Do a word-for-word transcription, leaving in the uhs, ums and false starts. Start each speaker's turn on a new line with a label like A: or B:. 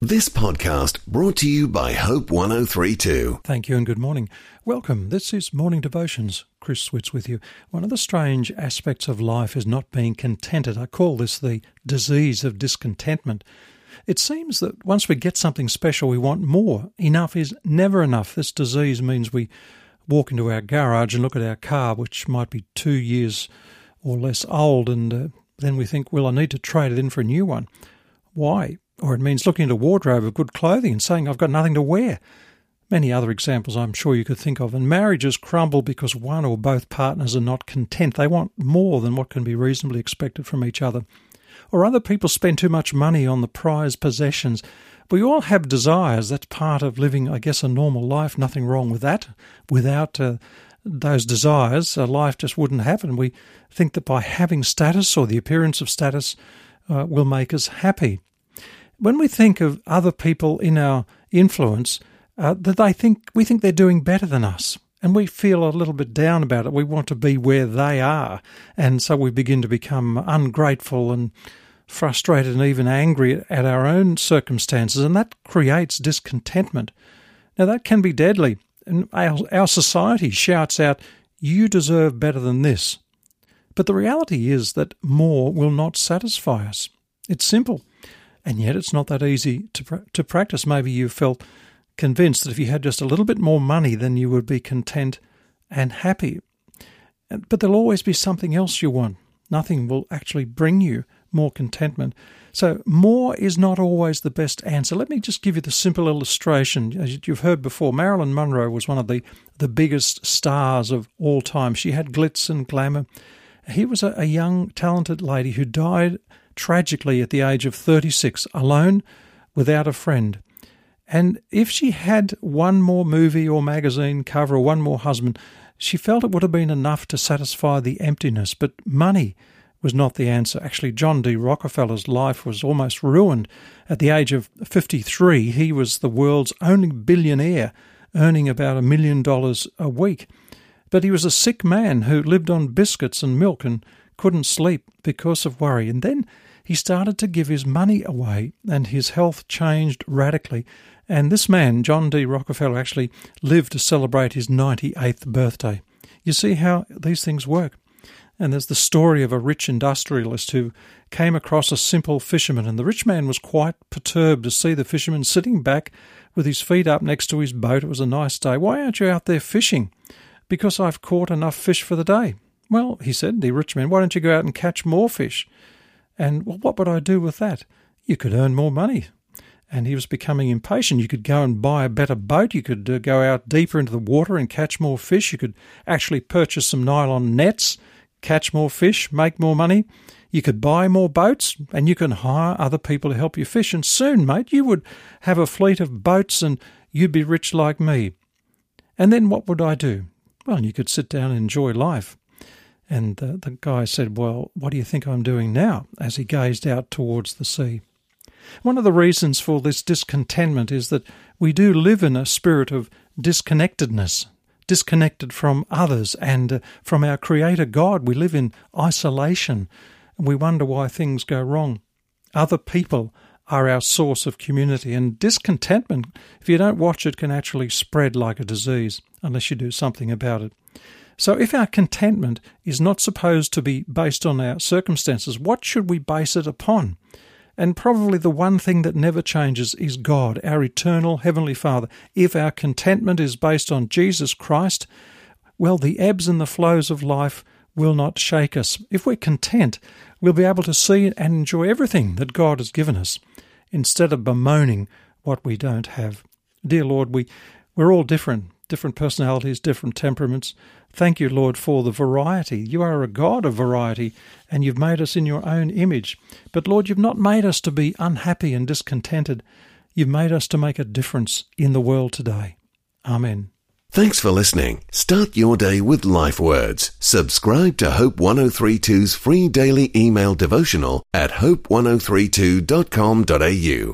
A: This podcast brought to you by Hope one oh three two.
B: Thank you and good morning. Welcome. This is Morning Devotions. Chris Switz with you. One of the strange aspects of life is not being contented. I call this the disease of discontentment. It seems that once we get something special, we want more. Enough is never enough. This disease means we walk into our garage and look at our car, which might be two years or less old, and uh, then we think, well, I need to trade it in for a new one. Why? Or it means looking at a wardrobe of good clothing and saying, I've got nothing to wear. Many other examples I'm sure you could think of. And marriages crumble because one or both partners are not content. They want more than what can be reasonably expected from each other. Or other people spend too much money on the prized possessions. We all have desires. That's part of living, I guess, a normal life. Nothing wrong with that. Without uh, those desires, a life just wouldn't happen. We think that by having status or the appearance of status uh, will make us happy. When we think of other people in our influence, uh, that they think we think they're doing better than us, and we feel a little bit down about it. We want to be where they are, and so we begin to become ungrateful and frustrated and even angry at our own circumstances, and that creates discontentment. Now, that can be deadly, and our, our society shouts out, "You deserve better than this." But the reality is that more will not satisfy us. It's simple. And yet it's not that easy to pra- to practice. Maybe you felt convinced that if you had just a little bit more money, then you would be content and happy. But there'll always be something else you want. Nothing will actually bring you more contentment. So more is not always the best answer. Let me just give you the simple illustration. As you've heard before, Marilyn Monroe was one of the, the biggest stars of all time. She had glitz and glamour. He was a, a young, talented lady who died tragically at the age of thirty-six, alone, without a friend. And if she had one more movie or magazine cover or one more husband, she felt it would have been enough to satisfy the emptiness. But money was not the answer. Actually, John D. Rockefeller's life was almost ruined. At the age of fifty-three, he was the world's only billionaire, earning about a million dollars a week. But he was a sick man who lived on biscuits and milk and couldn't sleep because of worry. And then he started to give his money away, and his health changed radically. And this man, John D. Rockefeller, actually lived to celebrate his ninety-eighth birthday. You see how these things work. And there's the story of a rich industrialist who came across a simple fisherman, and the rich man was quite perturbed to see the fisherman sitting back with his feet up next to his boat. It was a nice day. "Why aren't you out there fishing?" "Because I've caught enough fish for the day." "Well," he said, the rich man, "why don't you go out and catch more fish?" And, well, what would I do with that? "You could earn more money." And he was becoming impatient. You could go and buy a better boat. You could uh, go out deeper into the water and catch more fish. You could actually purchase some nylon nets, catch more fish, make more money. You could buy more boats, and you can hire other people to help you fish. And soon, mate, you would have a fleet of boats and you'd be rich like me. And then what would I do? Well, you could sit down and enjoy life. And uh, the guy said, "Well, what do you think I'm doing now?" as he gazed out towards the sea. One of the reasons for this discontentment is that we do live in a spirit of disconnectedness, disconnected from others and uh, from our Creator God. We live in isolation, and we wonder why things go wrong. Other people are our source of community, and discontentment, if you don't watch it, can actually spread like a disease unless you do something about it. So if our contentment is not supposed to be based on our circumstances, what should we base it upon? And probably the one thing that never changes is God, our eternal Heavenly Father. If our contentment is based on Jesus Christ, well, the ebbs and the flows of life will not shake us. If we're content, we'll be able to see and enjoy everything that God has given us, instead of bemoaning what we don't have. Dear Lord, we, we're all different. Different personalities, different temperaments. Thank you, Lord, for the variety. You are a God of variety, and you've made us in your own image. But, Lord, you've not made us to be unhappy and discontented. You've made us to make a difference in the world today. Amen.
A: Thanks for listening. Start your day with Life Words. Subscribe to Hope one oh three two's free daily email devotional at hope one oh three two dot com dot a u.